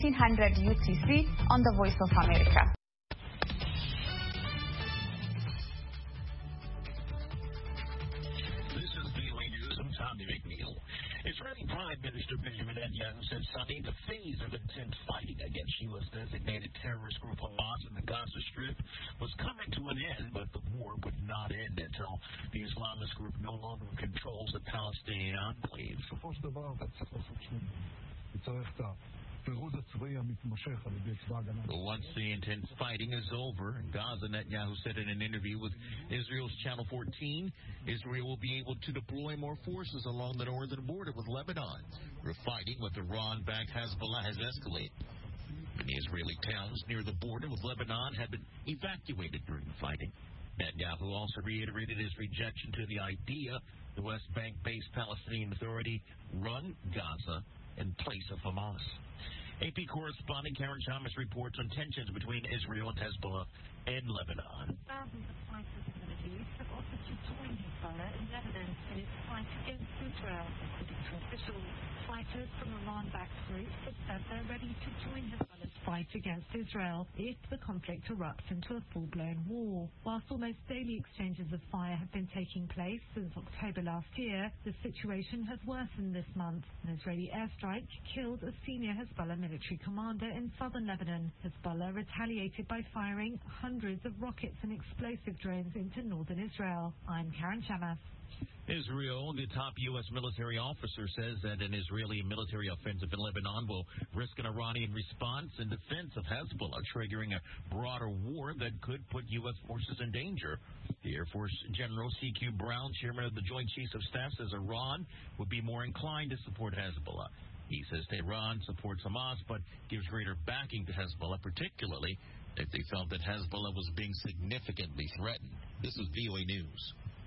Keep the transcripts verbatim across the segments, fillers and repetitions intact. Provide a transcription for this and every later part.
fifteen hundred U T C on the Voice of America. This is V O A News. I'm Tommy McNeil. Israeli Prime Minister Benjamin Netanyahu said Sunday the phase of intense fighting against U S designated terrorist group Hamas in the Gaza Strip was coming to an end, but the war would not end until the Islamist group no longer controls the Palestinian enclave. Once the intense fighting is over in Gaza, Netanyahu said in an interview with Israel's Channel fourteen, Israel will be able to deploy more forces along the northern border with Lebanon, where fighting with Iran-backed Hezbollah has escalated. Many Israeli towns near the border with Lebanon had been evacuated during the fighting. Netanyahu also reiterated his rejection to the idea the West Bank-based Palestinian Authority run Gaza in place of Hamas. A P correspondent Karen Chalmers reports on tensions between Israel and Hezbollah in Lebanon. Thousands of fighters in the Middle East have offered to join Hezbollah in Lebanon in its fight against Israel. According to officials, fighters from Iran-backed groups have said they're ready to join Hezbollah's fight against Israel if the conflict erupts into a full-blown war. Whilst almost daily exchanges of fire have been taking place since October last year, the situation has worsened this month. An Israeli airstrike killed a senior Hezbollah military commander in southern Lebanon. Hezbollah retaliated by firing hundreds of rockets and explosive drones into northern Israel. I'm Karen Shamas. Israel, the top U S military officer, says that an Israeli military offensive in Lebanon will risk an Iranian response in defense of Hezbollah, triggering a broader war that could put U S forces in danger. The Air Force General C Q Brown, chairman of the Joint Chiefs of Staff, says Iran would be more inclined to support Hezbollah. He says Tehran supports Hamas but gives greater backing to Hezbollah, particularly if they felt that Hezbollah was being significantly threatened. This is V O A News.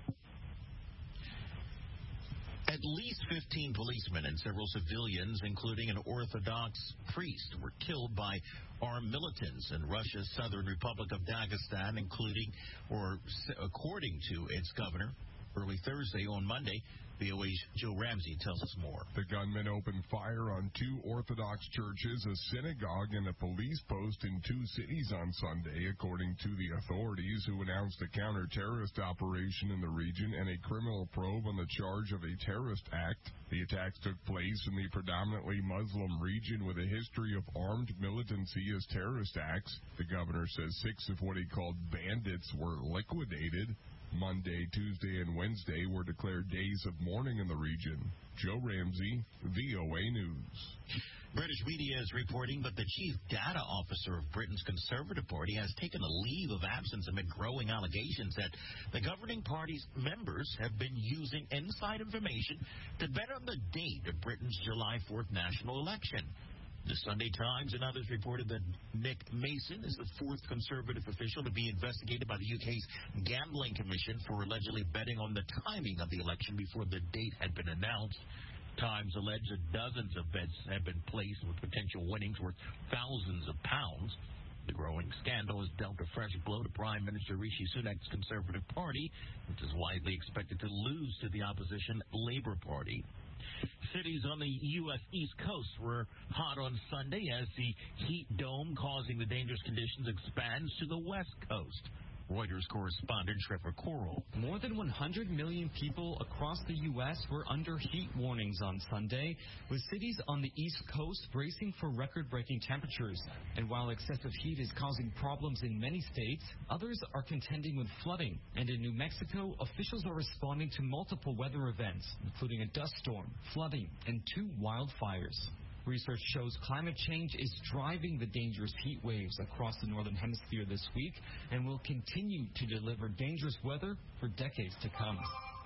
At least fifteen policemen and several civilians, including an Orthodox priest, were killed by armed militants in Russia's southern Republic of Dagestan, including, or according to its governor, early Thursday. On Monday, V O A's Joe Ramsey tells us more. The gunmen opened fire on two Orthodox churches, a synagogue, and a police post in two cities on Sunday, according to the authorities, who announced a counter-terrorist operation in the region and a criminal probe on the charge of a terrorist act. The attacks took place in the predominantly Muslim region with a history of armed militancy as terrorist acts. The governor says six of what he called bandits were liquidated. Monday, Tuesday, and Wednesday were declared days of mourning in the region. Joe Ramsey, V O A News. British media is reporting that the chief data officer of Britain's Conservative Party has taken a leave of absence amid growing allegations that the governing party's members have been using inside information to bet on the date of Britain's July fourth national election. The Sunday Times and others reported that Nick Mason is the fourth Conservative official to be investigated by the U K's Gambling Commission for allegedly betting on the timing of the election before the date had been announced. Times alleged that dozens of bets have been placed with potential winnings worth thousands of pounds. The growing scandal has dealt a fresh blow to Prime Minister Rishi Sunak's Conservative Party, which is widely expected to lose to the opposition Labour Party. Cities on the U S East Coast were hot on Sunday as the heat dome causing the dangerous conditions expands to the West Coast. Reuters correspondent Trevor Coral. More than one hundred million people across the U S were under heat warnings on Sunday, with cities on the East Coast bracing for record-breaking temperatures. And while excessive heat is causing problems in many states, others are contending with flooding. And in New Mexico, officials are responding to multiple weather events, including a dust storm, flooding, and two wildfires. Research shows climate change is driving the dangerous heat waves across the northern hemisphere this week and will continue to deliver dangerous weather for decades to come.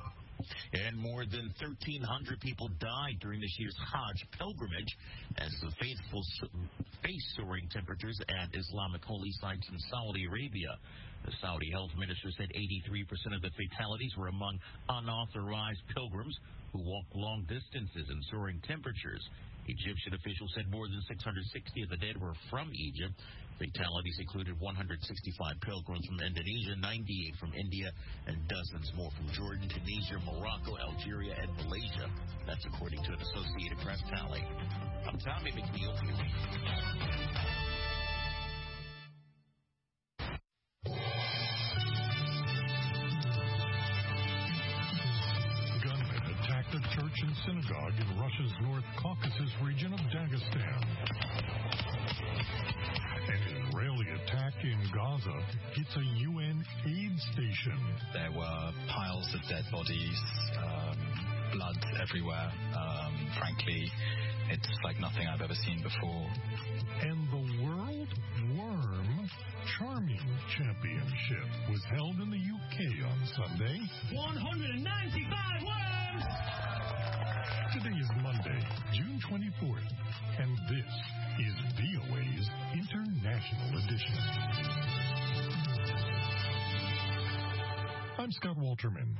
And more than thirteen hundred people died during this year's Hajj pilgrimage as the faithful face soaring temperatures at Islamic holy sites in Saudi Arabia. The Saudi health minister said eighty-three percent of the fatalities were among unauthorized pilgrims who walked long distances in soaring temperatures. Egyptian officials said more than six hundred sixty of the dead were from Egypt. Fatalities included one hundred sixty-five pilgrims from Indonesia, ninety-eight from India, and dozens more from Jordan, Tunisia, Morocco, Algeria, and Malaysia. That's according to an Associated Press tally. I'm Tommy McNeil. Gunmen attacked a church and synagogue in Russia's North Caucasus region of Dagestan. An Israeli attack in Gaza hits a U N aid station. There were piles of dead bodies, um, blood everywhere. Um, frankly, it's like nothing I've ever seen before. And the World Worm Charming Championship was held in the U K on Sunday. one hundred ninety-five worms! Today is Monday, June twenty-fourth, and this is V O A's International Edition. I'm Scott Walterman.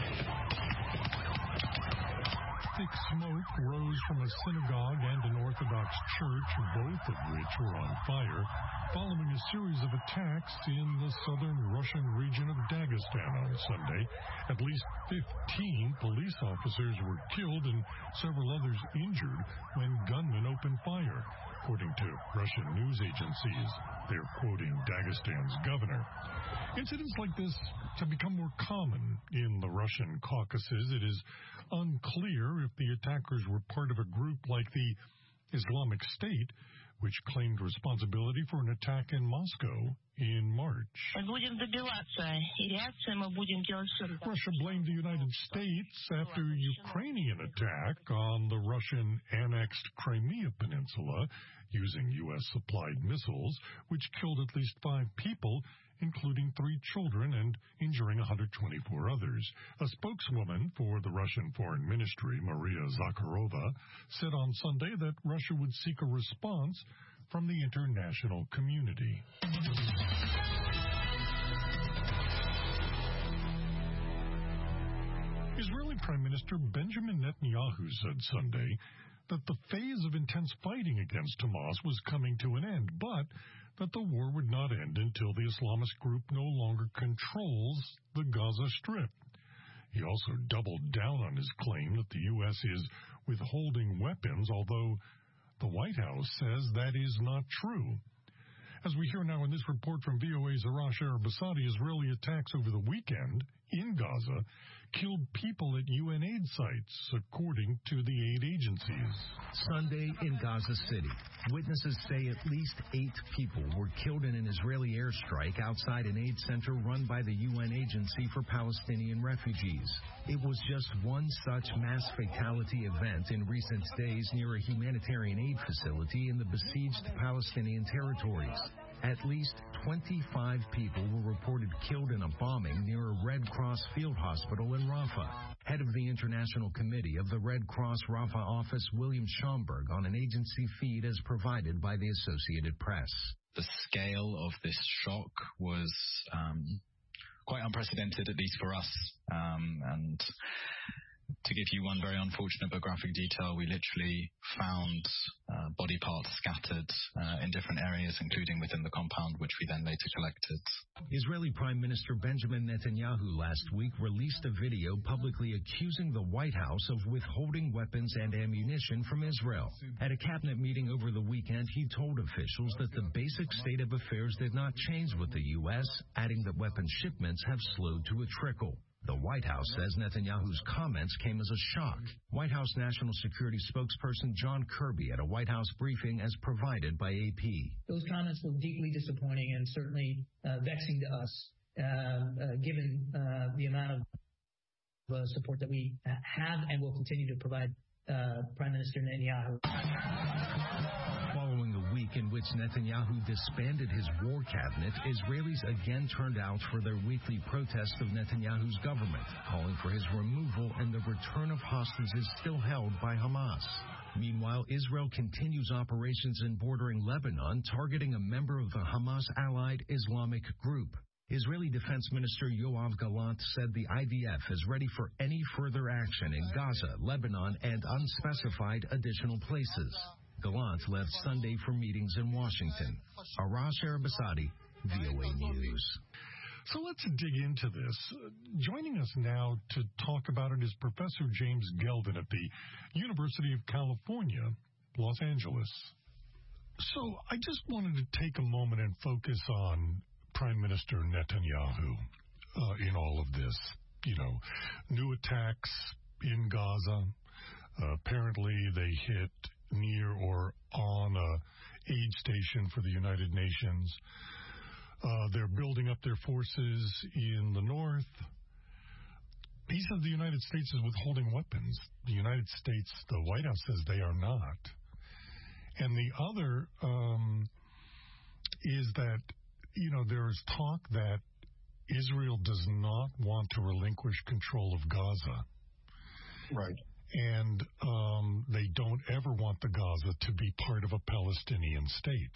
Thick smoke rose from a synagogue and an Orthodox church, both of which were on fire, following a series of attacks in the southern Russian region of Dagestan on Sunday. At least fifteen police officers were killed and several others injured when gunmen opened fire, according to Russian news agencies. They're quoting Dagestan's governor. Incidents like this have become more common in the Russian Caucasus. It is unclear if the attackers were part of a group like the Islamic State, which claimed responsibility for an attack in Moscow in March. Russia blamed the United States after Ukrainian attack on the Russian annexed Crimea Peninsula using U S supplied missiles, which killed at least five people, including three children, and injuring one hundred twenty-four others. A spokeswoman for the Russian Foreign Ministry, Maria Zakharova, said on Sunday that Russia would seek a response from the international community. Israeli Prime Minister Benjamin Netanyahu said Sunday that the phase of intense fighting against Hamas was coming to an end, but that the war would not end until the Islamist group no longer controls the Gaza Strip. He also doubled down on his claim that the U S is withholding weapons, although the White House says that is not true. As we hear now in this report from V O A's Arash Arabasadi, Israeli attacks over the weekend in Gaza killed people at U N aid sites, according to the aid agencies. Sunday in Gaza City, witnesses say at least eight people were killed in an Israeli airstrike outside an aid center run by the U N Agency for Palestinian Refugees. It was just one such mass fatality event in recent days near a humanitarian aid facility in the besieged Palestinian territories. At least twenty-five people were reported killed in a bombing near a Red Cross field hospital in Rafah. Head of the International Committee of the Red Cross Rafah office, William Schomburg, on an agency feed as provided by the Associated Press. The scale of this shock was um, quite unprecedented, at least for us. Um, and to give you one very unfortunate but graphic detail, we literally found uh, body parts scattered uh, in different areas, including within the compound, which we then later collected. Israeli Prime Minister Benjamin Netanyahu last week released a video publicly accusing the White House of withholding weapons and ammunition from Israel. At a cabinet meeting over the weekend, he told officials that the basic state of affairs did not change with the U S, adding that weapon shipments have slowed to a trickle. The White House says Netanyahu's comments came as a shock. White House National Security spokesperson John Kirby at a White House briefing as provided by A P. Those comments were deeply disappointing and certainly uh, vexing to us, uh, uh, given uh, the amount of uh, support that we have and will continue to provide uh, Prime Minister Netanyahu. Following a week in which Netanyahu disbanded his war cabinet, Israelis again turned out for their weekly protest of Netanyahu's government, calling for his removal and the return of hostages still held by Hamas. Meanwhile, Israel continues operations in bordering Lebanon, targeting a member of the Hamas-allied Islamic group. Israeli Defense Minister Yoav Gallant said the I D F is ready for any further action in Gaza, Lebanon, and unspecified additional places. Gallant left Sunday for meetings in Washington. Arash Arabasadi, V O A News. So let's dig into this. Uh, joining us now to talk about it is Professor James Gelvin at the University of California, Los Angeles. So I just wanted to take a moment and focus on Prime Minister Netanyahu uh, in all of this. You know, new attacks in Gaza. Uh, apparently they hit near or on a aid station for the United Nations. Uh, they're building up their forces in the north. He says the United States is withholding weapons. The United States, the White House says they are not. And the other um, is that, you know, there is talk that Israel does not want to relinquish control of Gaza. Right. And um, they don't ever want the Gaza to be part of a Palestinian state.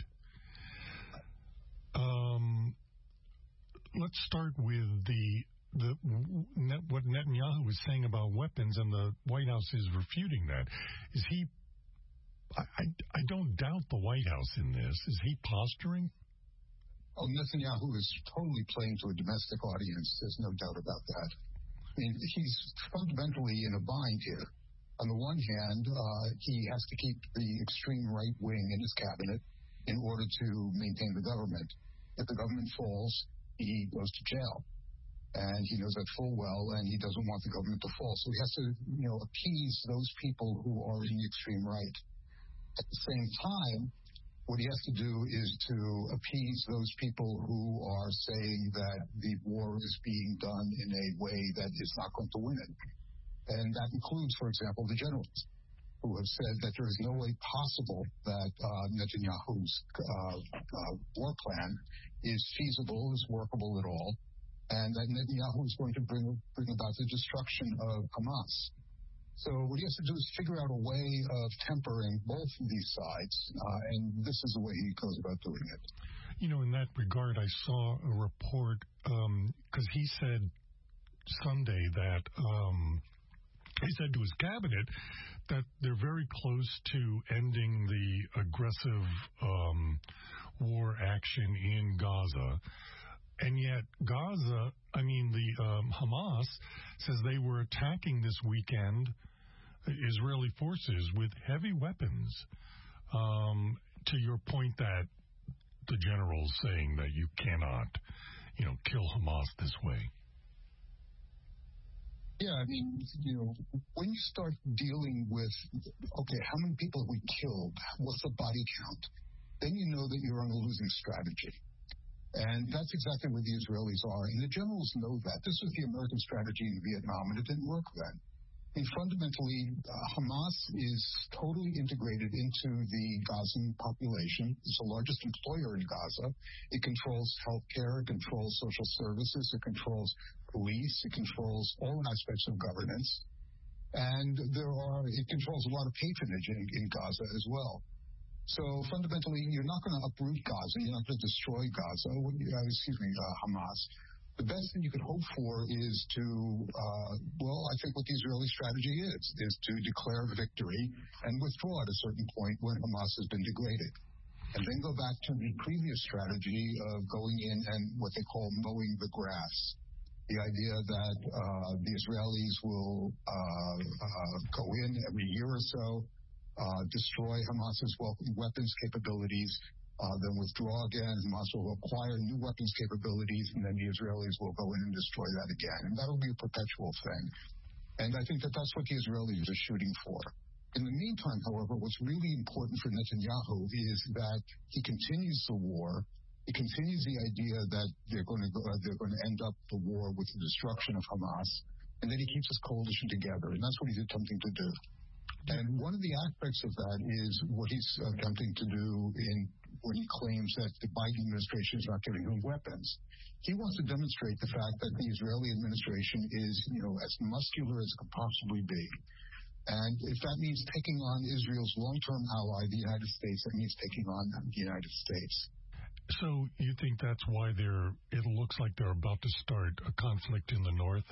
Um, let's start with the the net, what Netanyahu was saying about weapons, and the White House is refuting that. Is he? I, I, I don't doubt the White House in this. Is he posturing? Oh, Netanyahu is totally playing to a domestic audience. There's no doubt about that. I mean, he's fundamentally in a bind here. On the one hand, uh, he has to keep the extreme right wing in his cabinet in order to maintain the government. If the government falls, he goes to jail. And he knows that full well, and he doesn't want the government to fall. So he has to, you know, appease those people who are in the extreme right. At the same time, what he has to do is to appease those people who are saying that the war is being done in a way that is not going to win it. And that includes, for example, the generals, who have said that there is no way possible that uh, Netanyahu's uh, uh, war plan is feasible, is workable at all, and that Netanyahu is going to bring bring about the destruction of Hamas. So what he has to do is figure out a way of tempering both of these sides, uh, and this is the way he goes about doing it. You know, in that regard, I saw a report, because um, he said Sunday that um, he said to his cabinet that they're very close to ending the aggressive um, war action in Gaza. And yet Gaza, I mean, the um, Hamas says they were attacking this weekend Israeli forces with heavy weapons. Um, to your point that the general's saying that you cannot, you know, kill Hamas this way. Yeah, I mean, you know, when you start dealing with, okay, how many people have we killed? What's the body count? Then you know that you're on a losing strategy. And that's exactly where the Israelis are. And the generals know that. This was the American strategy in Vietnam, and it didn't work then. And fundamentally, uh, Hamas is totally integrated into the Gazan population. It's the largest employer in Gaza. It controls healthcare, it controls social services, it controls police, it controls all aspects of governance. And there are, it controls a lot of patronage in, in Gaza as well. So fundamentally, you're not going to uproot Gaza. You're not going to destroy Gaza. Uh, excuse me, uh, Hamas. The best thing you could hope for is to, uh, well, I think what the Israeli strategy is, is to declare victory and withdraw at a certain point when Hamas has been degraded. And then go back to the previous strategy of going in and what they call mowing the grass. The idea that uh, the Israelis will uh, uh, go in every year or so, uh, destroy Hamas's weapons capabilities, Uh, then withdraw again. Hamas will acquire new weapons capabilities, and then the Israelis will go in and destroy that again. And that will be a perpetual thing. And I think that that's what the Israelis are shooting for. In the meantime, however, what's really important for Netanyahu is that he continues the war. He continues the idea that they're going to go, uh, they're going to end up the war with the destruction of Hamas, and then he keeps his coalition together, and that's what he's attempting to do. And one of the aspects of that is what he's attempting to do in when he claims that the Biden administration is not giving him weapons. He wants to demonstrate the fact that the Israeli administration is, you know, as muscular as it could possibly be. And if that means taking on Israel's long-term ally, the United States, that means taking on the United States. So you think that's why they're, it looks like they're about to start a conflict in the north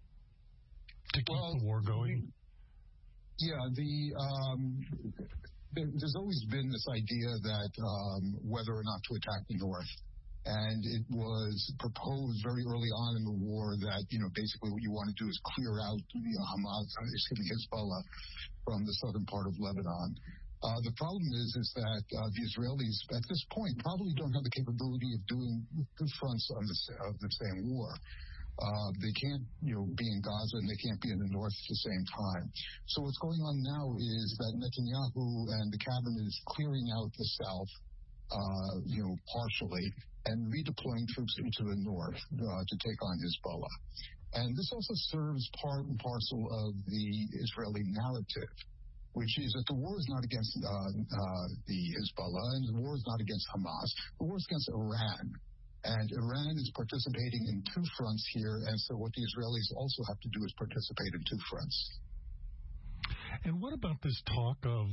to keep well, the war going? Yeah, the um, there, there's always been this idea that um, whether or not to attack the north. And it was proposed very early on in the war that, you know, basically what you want to do is clear out you know, Hamas, excuse me, Hezbollah from the southern part of Lebanon. Uh, the problem is, is that uh, the Israelis at this point probably don't have the capability of doing two fronts on the, of the same war. Uh, they can't, you know, be in Gaza and they can't be in the north at the same time. So what's going on now is that Netanyahu and the cabinet is clearing out the south, uh, you know, partially, and redeploying troops into the north uh, to take on Hezbollah. And this also serves part and parcel of the Israeli narrative, which is that the war is not against uh, uh, the Hezbollah, and the war is not against Hamas. The war is against Iran. And Iran is participating in two fronts here, and so what the Israelis also have to do is participate in two fronts. And what about this talk of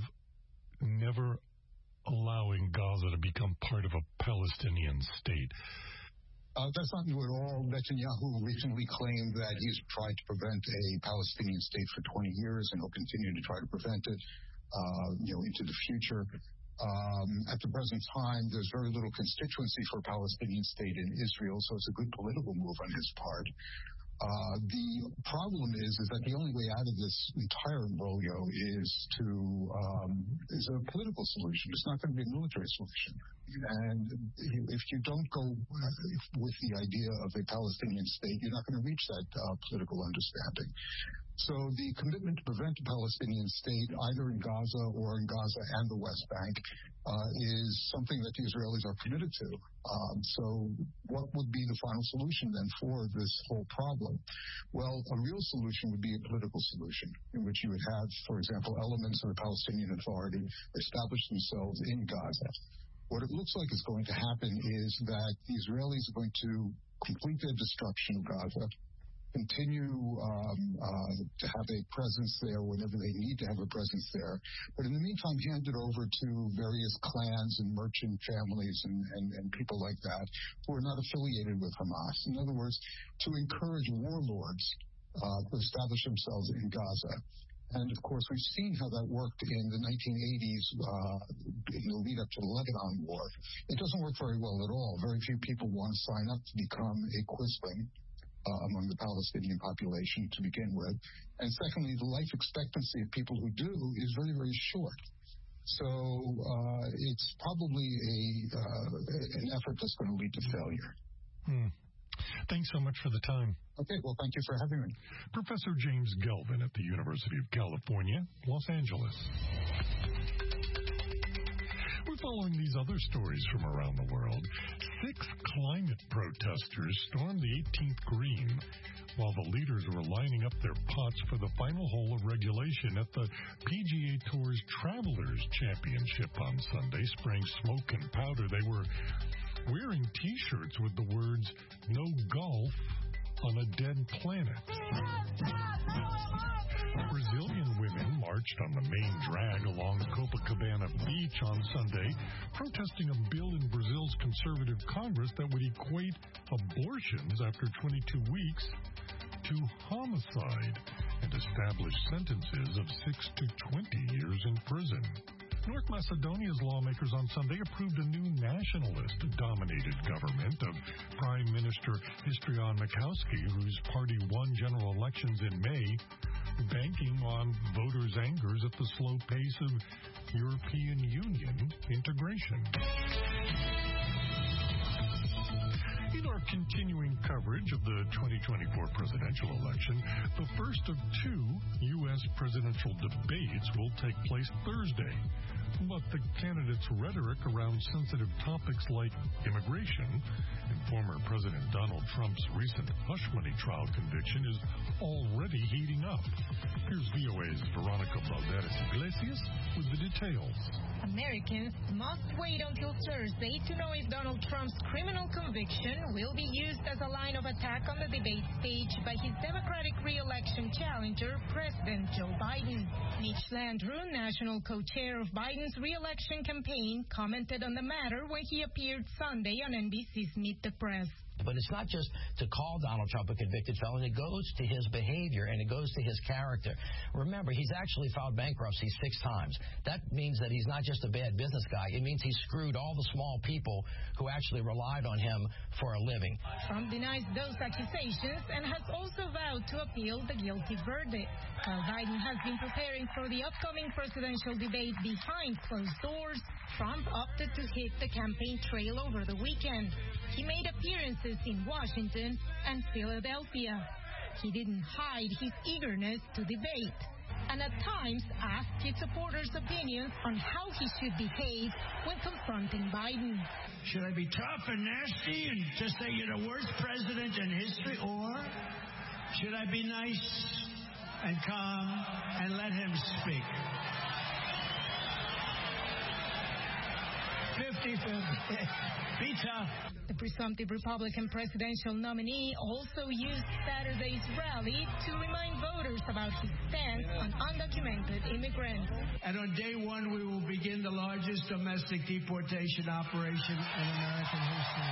never allowing Gaza to become part of a Palestinian state? Uh, that's not new at all. Netanyahu recently claimed that he's tried to prevent a Palestinian state for twenty years, and he'll continue to try to prevent it, uh, you know, into the future. Um, at the present time, there's very little constituency for a Palestinian state in Israel, so it's a good political move on his part. Uh, the problem is, is that the only way out of this entire imbroglio is to um, is a political solution. It's not going to be a military solution. And if you don't go with the idea of a Palestinian state, you're not going to reach that uh, political understanding. So the commitment to prevent a Palestinian state, either in Gaza or in Gaza and the West Bank, uh, is something that the Israelis are committed to. Um, so what would be the final solution then for this whole problem? Well, a real solution would be a political solution in which you would have, for example, elements of the Palestinian Authority establish themselves in Gaza. What it looks like is going to happen is that the Israelis are going to complete their destruction of Gaza, continue um, uh, to have a presence there whenever they need to have a presence there. But in the meantime, hand it over to various clans and merchant families and, and, and people like that who are not affiliated with Hamas. In other words, to encourage warlords uh, to establish themselves in Gaza. And, of course, we've seen how that worked in the nineteen eighties uh, in the lead-up to the Lebanon War. It doesn't work very well at all. Very few people want to sign up to become a quisling Uh, among the Palestinian population to begin with. And secondly, the life expectancy of people who do is very, very short. So uh, it's probably a uh, an effort that's going to lead to failure. Hmm. Thanks so much for the time. Okay, well, thank you for having me. Professor James Gelvin at the University of California, Los Angeles. We're following these other stories from around the world. Six climate protesters stormed the eighteenth green while the leaders were lining up their pots for the final hole of regulation at the P G A Tour's Travelers Championship on Sunday, spraying smoke and powder. They were wearing T-shirts with the words, "No golf on a dead planet." Brazilian women marched on the main drag along Copacabana Beach on Sunday, protesting a bill in Brazil's conservative Congress that would equate abortions after twenty-two weeks to homicide and establish sentences of six to twenty years in prison. North Macedonia's lawmakers on Sunday approved a new nationalist-dominated government of Prime Minister Istrian Mikowski, whose party won general elections in May, banking on voters' angers at the slow pace of European Union integration. In our continuing coverage of the twenty twenty-four presidential election, the first of two U S presidential debates will take place Thursday. But the candidates' rhetoric around sensitive topics like immigration and former President Donald Trump's recent hush money trial conviction is already heating up. Here's V O A's Veronica Balderas Iglesias with the details. Americans must wait until Thursday to know if Donald Trump's criminal conviction will be used as a line of attack on the debate stage by his Democratic re-election challenger, President Joe Biden. Mitch Landrieu, national co-chair of Biden's Biden's re-election campaign commented on the matter when he appeared Sunday on N B C's Meet the Press. But it's not just to call Donald Trump a convicted felon. It goes to his behavior, and it goes to his character. Remember, he's actually filed bankruptcy six times. That means that he's not just a bad business guy. It means he screwed all the small people who actually relied on him for a living. Trump denies those accusations and has also vowed to appeal the guilty verdict. While Biden has been preparing for the upcoming presidential debate behind closed doors, Trump opted to hit the campaign trail over the weekend. He made appearances in Washington and Philadelphia. He didn't hide his eagerness to debate, and at times asked his supporters' opinions on how he should behave when confronting Biden. Should I be tough and nasty and just say you're the worst president in history, or should I be nice and calm and let him speak? fifty-fifty. Be tough. The presumptive Republican presidential nominee also used Saturday's rally to remind voters about his stance on undocumented immigrants. And on day one, we will begin the largest domestic deportation operation in American history.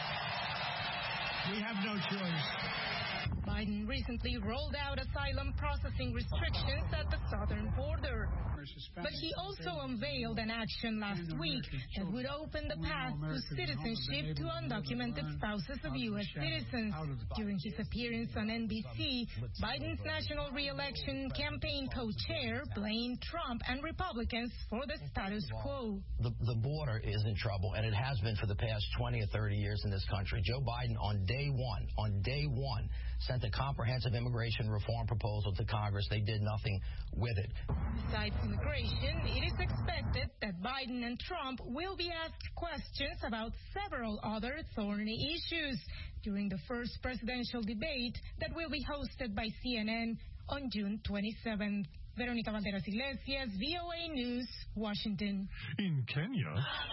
We have no choice. Biden recently rolled out asylum processing restrictions at the southern border. But he also unveiled an action last week that would open the path to citizenship to undocumented spouses of U S citizens. During his appearance on N B C, Biden's national re-election campaign co-chair blamed Trump and Republicans for the status quo. The, the border is in trouble, and it has been for the past twenty or thirty years in this country. Joe Biden, on day one, on day one, sent a comprehensive immigration reform proposal to Congress. They did nothing with it. Besides immigration, it is expected that Biden and Trump will be asked questions about several other thorny issues during the first presidential debate that will be hosted by C N N on June twenty-seventh. Veronica Valderas Iglesias, V O A News, Washington. In Kenya,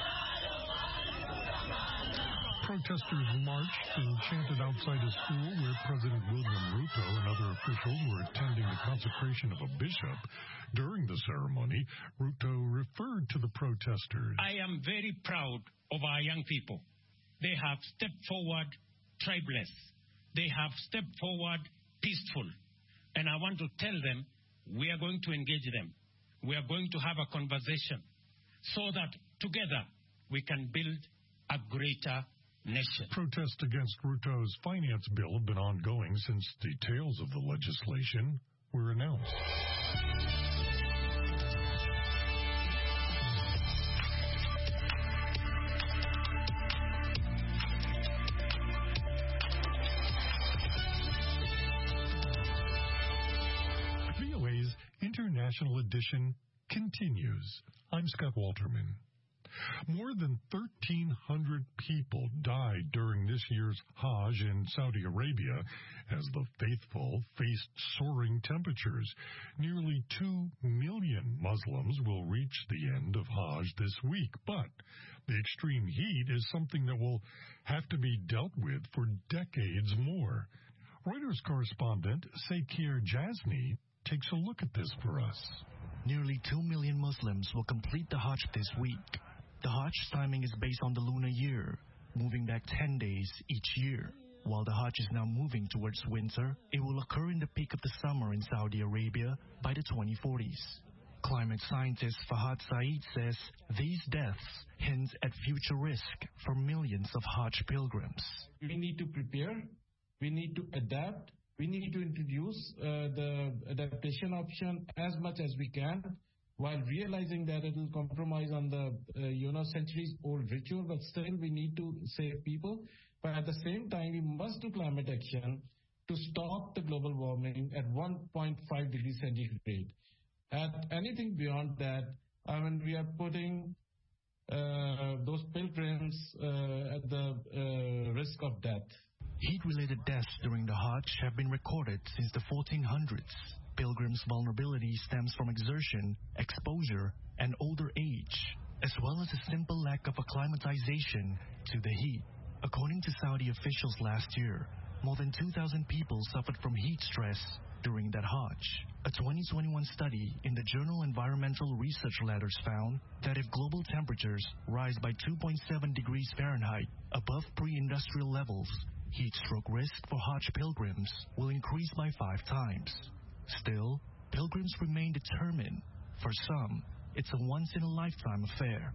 protesters marched and chanted outside a school where President William Ruto and other officials were attending the consecration of a bishop. During the ceremony, Ruto referred to the protesters. I am very proud of our young people. They have stepped forward tribeless. They have stepped forward peaceful. And I want to tell them we are going to engage them. We are going to have a conversation so that together we can build a greater nation. Protests against Ruto's finance bill have been ongoing since details of the legislation were announced. V O A's International Edition continues. I'm Scott Walterman. More than thirteen hundred people died during this year's Hajj in Saudi Arabia as the faithful faced soaring temperatures. Nearly two million Muslims will reach the end of Hajj this week, but the extreme heat is something that will have to be dealt with for decades more. Reuters correspondent Sekir Jasny takes a look at this for us. Nearly two million Muslims will complete the Hajj this week. The Hajj timing is based on the lunar year, moving back ten days each year. While the Hajj is now moving towards winter, it will occur in the peak of the summer in Saudi Arabia by the twenty forties. Climate scientist Fahad Saeed says these deaths hint at future risk for millions of Hajj pilgrims. We need to prepare. We need to adapt. We need to introduce uh, the adaptation option as much as we can, while realizing that it will compromise on the uh, you know centuries-old ritual, but still we need to save people. But at the same time, we must do climate action to stop the global warming at one point five degrees centigrade. At anything beyond that, I mean, we are putting uh, those pilgrims uh, at the uh, risk of death. Heat-related deaths during the Hajj have been recorded since the fourteen hundreds. Pilgrims' vulnerability stems from exertion, exposure, and older age, as well as a simple lack of acclimatization to the heat. According to Saudi officials last year, more than two thousand people suffered from heat stress during that Hajj. A twenty twenty-one study in the journal Environmental Research Letters found that if global temperatures rise by two point seven degrees Fahrenheit above pre-industrial levels, heat stroke risk for Hajj pilgrims will increase by five times. Still, pilgrims remain determined. For some, it's a once-in-a-lifetime affair.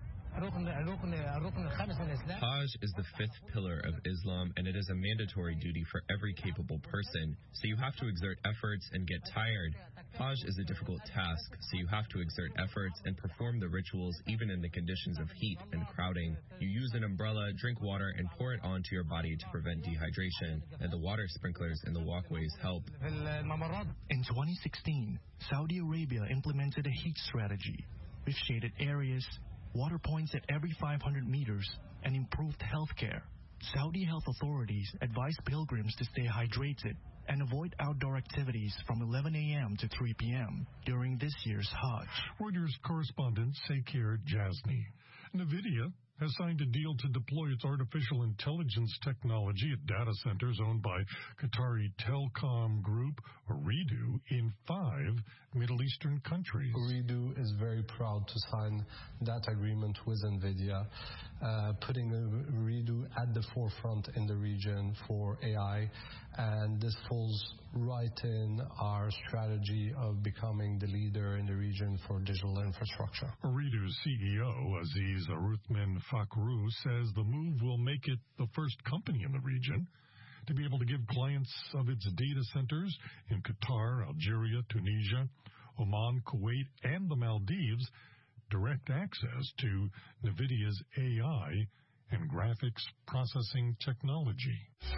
Hajj is the fifth pillar of Islam, and it is a mandatory duty for every capable person, so you have to exert efforts and get tired. Hajj is a difficult task, so you have to exert efforts and perform the rituals even in the conditions of heat and crowding. You use an umbrella, drink water, and pour it onto your body to prevent dehydration, and the water sprinklers in the walkways help. In twenty sixteen, Saudi Arabia implemented a heat strategy with shaded areas, water points at every five hundred meters, and improved health care. Saudi health authorities advise pilgrims to stay hydrated and avoid outdoor activities from eleven a.m. to three p.m. during this year's Hajj. Reuters correspondent Sekir Jasny. NVIDIA has signed a deal to deploy its artificial intelligence technology at data centers owned by Qatari Telecom Group, Ooredoo, in five Middle Eastern countries. Ooredoo is very proud to sign that agreement with NVIDIA, uh, putting Ooredoo at the forefront in the region for A I, and this falls right in our strategy of becoming the leader in the region for digital infrastructure. Ooredoo's C E O, Aziz Aruthman Fakhru, says the move will make it the first company in the region to be able to give clients of its data centers in Qatar, Algeria, Tunisia, Oman, Kuwait, and the Maldives direct access to NVIDIA's A I and graphics processing technology.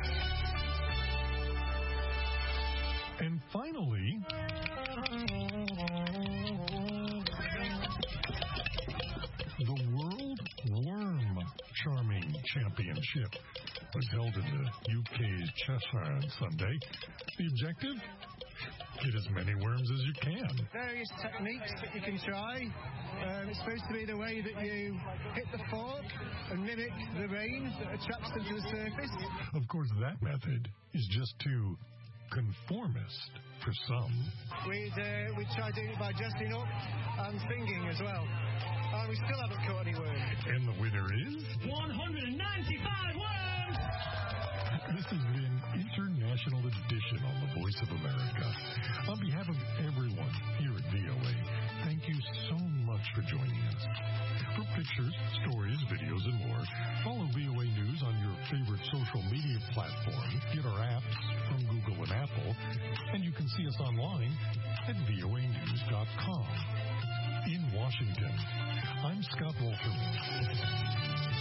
And finally, the World Worm Charming Championship was held in the U K's Cheshire on Sunday. The objective? Get as many worms as you can. Various techniques that you can try. Um, it's supposed to be the way that you hit the fork and mimic the rain that attracts them to the surface. Of course, that method is just too conformist for some. We'd, uh, we'd try doing it by dressing up and singing as well. And we still haven't caught any worms. And the winner is? one hundred ninety-five worms! This has been International Edition on the Voice of America. On behalf of everyone here at V O A, thank you so much for joining us. For pictures, stories, videos, and more, follow V O A News on your favorite social media platform. Get our apps from Google and Apple, and you can see us online at V O A news dot com. In Washington, I'm Scott Wolferman.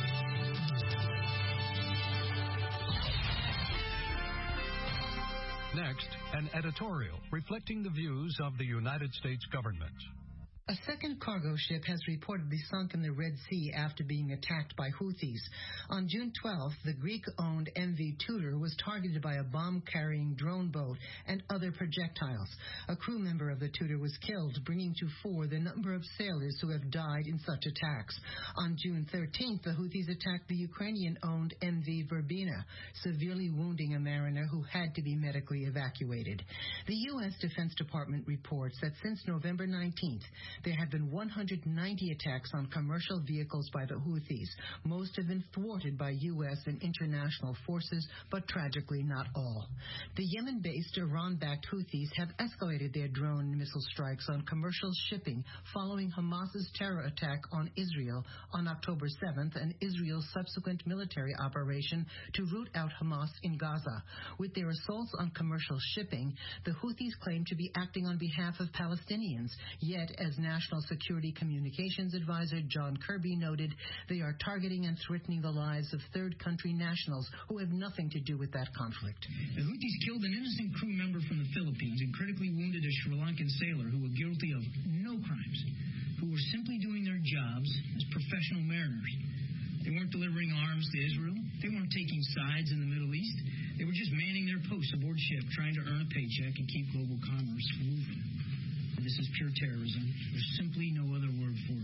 Next, an editorial reflecting the views of the United States government. A second cargo ship has reportedly sunk in the Red Sea after being attacked by Houthis. On June twelfth, the Greek-owned M V Tudor was targeted by a bomb-carrying drone boat and other projectiles. A crew member of the Tudor was killed, bringing to four the number of sailors who have died in such attacks. On June thirteenth, the Houthis attacked the Ukrainian-owned M V Verbena, severely wounding a mariner who had to be medically evacuated. The U S Defense Department reports that since November nineteenth, there have been one hundred ninety attacks on commercial vehicles by the Houthis. Most have been thwarted by U S and international forces, but tragically not all. The Yemen-based Iran-backed Houthis have escalated their drone and missile strikes on commercial shipping following Hamas's terror attack on Israel on October seventh and Israel's subsequent military operation to root out Hamas in Gaza. With their assaults on commercial shipping, the Houthis claim to be acting on behalf of Palestinians, yet as National Security Communications Advisor John Kirby noted, they are targeting and threatening the lives of third country nationals who have nothing to do with that conflict. The Houthis killed an innocent crew member from the Philippines and critically wounded a Sri Lankan sailor who was guilty of no crimes, who were simply doing their jobs as professional mariners. They weren't delivering arms to Israel. They weren't taking sides in the Middle East. They were just manning their posts aboard ship, trying to earn a paycheck and keep global commerce moving. This is pure terrorism. There's simply no other word for it.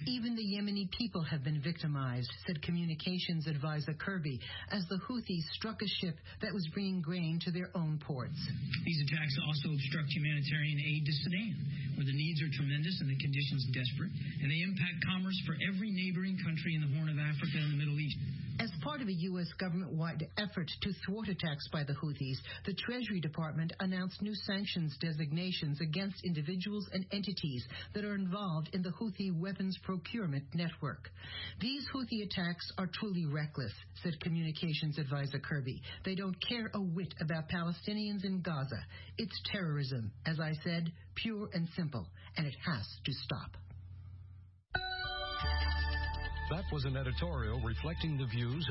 Even the Yemeni people have been victimized, said communications advisor Kirby, as the Houthis struck a ship that was bringing grain to their own ports. These attacks also obstruct humanitarian aid to Sudan, where the needs are tremendous and the conditions desperate, and they impact commerce for every neighboring country in the Horn of Africa and the Middle East. As part of a U S government-wide effort to thwart attacks by the Houthis, the Treasury Department announced new sanctions designations against individuals and entities that are involved in the Houthi weapons procurement network. These Houthi attacks are truly reckless, said communications advisor Kirby. They don't care a whit about Palestinians in Gaza. It's terrorism, as I said, pure and simple, and it has to stop. That was an editorial reflecting the views